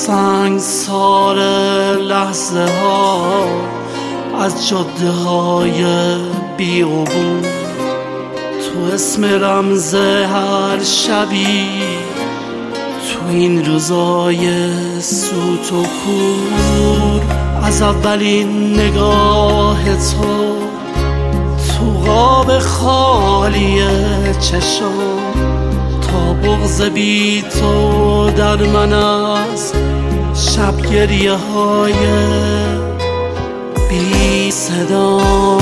سنگسار لحظه ها از جاده های بیابون، تو اسم رمز هر شبی، تو این روزای سوت و کور، از اولین نگاه تو قاب خالی چشم، تا بغض بی تو در من از شب گریه های بی صدا.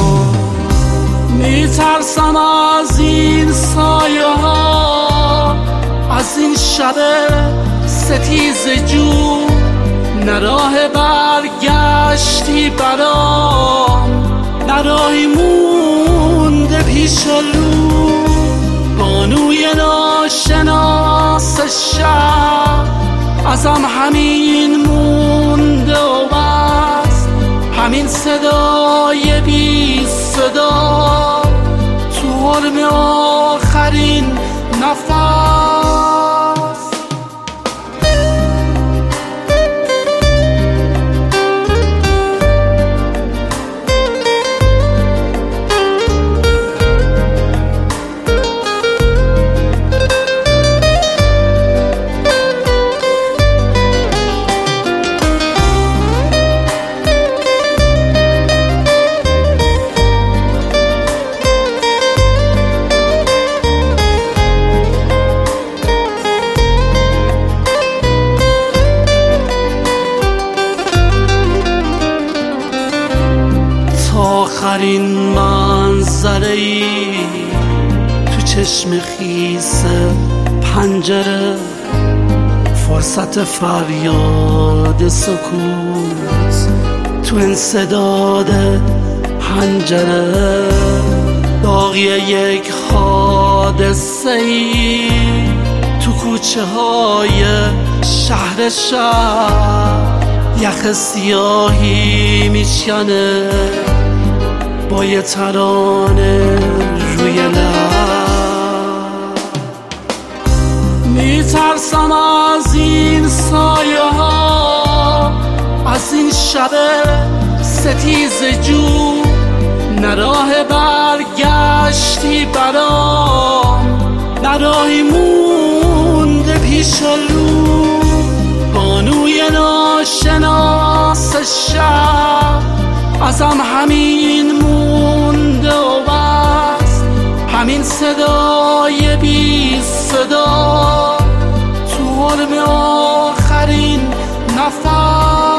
میترسم از این سایه ها، از این شب ستیز جو، نه راه برگشتی برام، نه راهی مونده پیش رو. بانوی ناشناس شب ازم همین مونده و بس، همین صدای بی صدا تو حرم آخرین نفس. آخرین منظره‌ای تو چشم خیس پنجره، فرصت فریاد سکوت تو انسداد پنجره، باقی یک حادثه‌ای تو کوچه های شهر یخ سیاهی میشکنه با یه ترانه روی لب. میترسم از این سایه ها، از این شب ستیز جو، نه راه برگشتی برام، نه راهی مونده پیش رو. بانوی ناشناس شب ازم همین مونده و بس، همین صدای بی صدا تو حرم آخرین نفس.